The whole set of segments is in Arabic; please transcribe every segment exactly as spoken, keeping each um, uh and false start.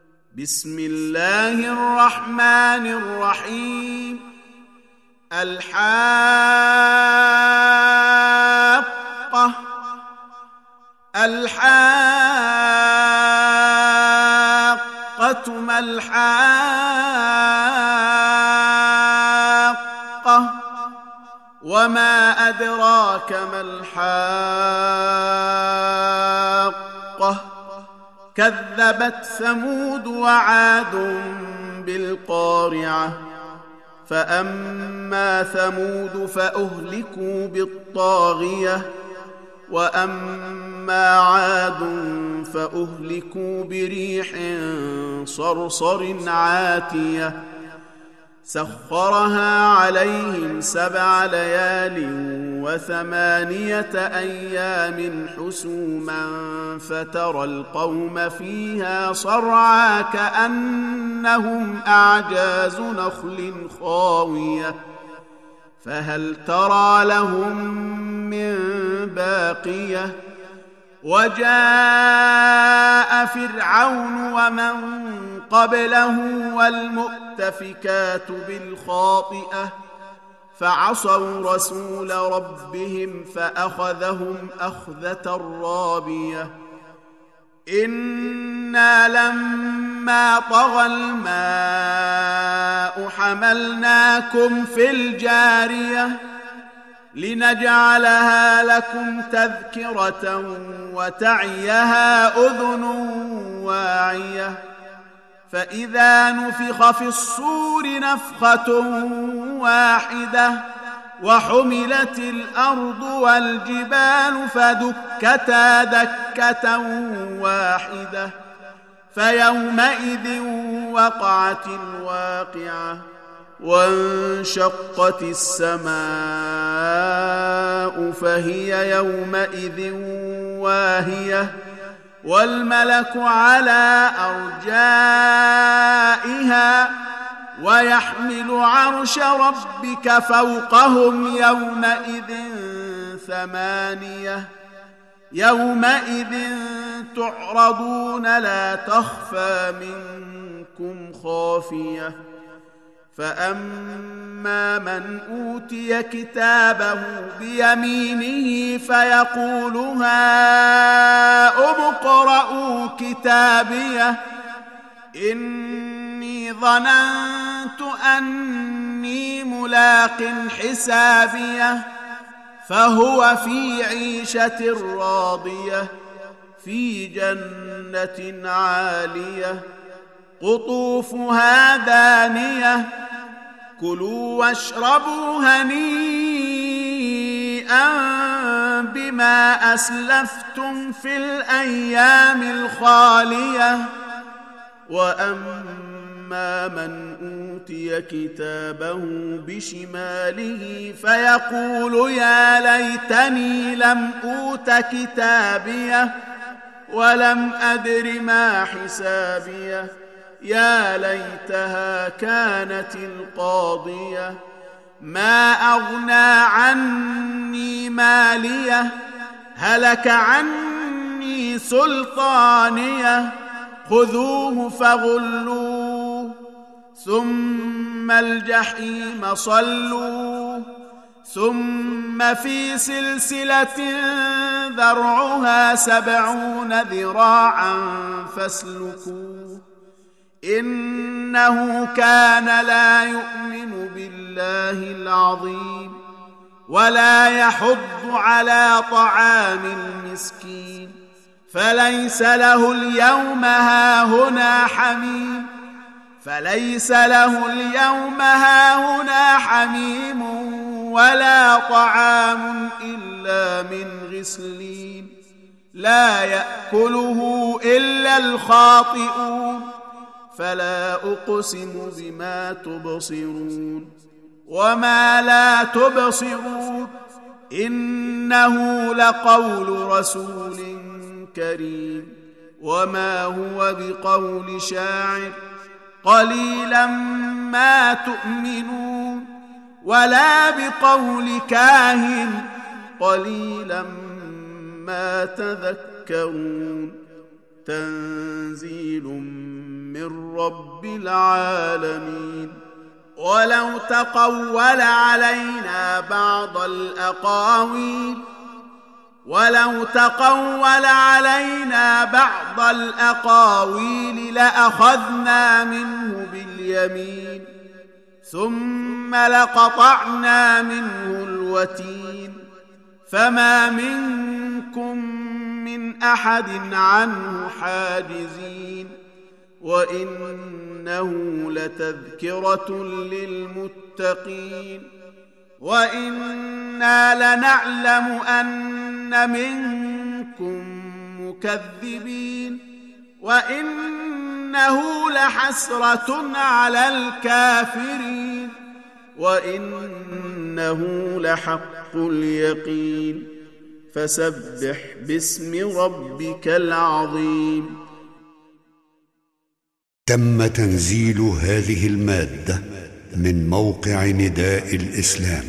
بسم الله الرحمن الرحيم. الحاقة الحاقة ما الحاقة وما أدراك ما الحاقة كذبت ثمود وعاد بالقارعة فأما ثمود فأهلكوا بالطاغية وأما عاد فأهلكوا بريح صرصر عاتية سخرها عليهم سبع ليال وثمانية أيام حسوما فترى القوم فيها صرعى كأنهم أعجاز نخل خاوية فهل ترى لهم من باقية وجاء فرعون ومن قبله والمؤتفكات بالخاطئة فعصوا رسول ربهم فأخذهم أخذة رابية إنا لما طغى الماء حملناكم في الجارية لنجعلها لكم تذكرة وتعيها أذن واعية فإذا نفخ في الصور نفخة واحدة وحملت الأرض والجبال فدكتا دكة واحدة فيومئذ وقعت الواقعة وانشقت السماء فهي يومئذ واهية والملك على أرجائها ويحمل عرش ربك فوقهم يومئذ ثمانية يومئذ تعرضون لا تخفى منكم خافية فأما من أوتي كتابه بيمينه فيقول هاؤم اقرءوا كتابيه إني ظننت أني ملاق حسابيه فهو في عيشة راضية في جنة عالية قطوفها دانية كلوا واشربوا هنيئا بما أسلفتم في الأيام الخالية وأما من أوتي كتابه بشماله فيقول يا ليتني لم أوت كتابيه ولم أدر ما حسابيه يا ليتها كانت القاضية ما أغنى عني ماليه هلك عني سلطانيه خذوه فغلوه ثم الجحيم صلوه ثم في سلسلة ذرعها سبعون ذراعا فاسلكوه إنه كان لا يؤمن بالله العظيم ولا يحض على طعام المسكين فليس له اليوم هاهنا حميم فليس له اليوم هاهنا حميم ولا طعام إلا من غسلين لا يأكله إلا الخاطئون فلا أقسم بما تبصرون وما لا تبصرون إنه لقول رسول كريم وما هو بقول شاعر قليلا ما تؤمنون ولا بقول كاهن قليلا ما تذكرون تنزيل من رب العالمين. ولو تقول علينا بعض الأقاويل ولو تقول علينا بعض الأقاويل لأخذنا منه باليمين ثم لقطعنا منه الوتين فما منكم من أحد عنه حاجزين. وإنه لتذكرة للمتقين وإنا لنعلم أن منكم مكذبين وإنه لحسرة على الكافرين وإنه لحق اليقين. فسبح باسم ربك العظيم. تم تنزيل هذه المادة من موقع نداء الإسلام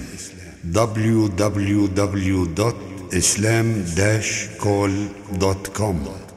دبليو دبليو دبليو دوت إسلام داش كول دوت كوم.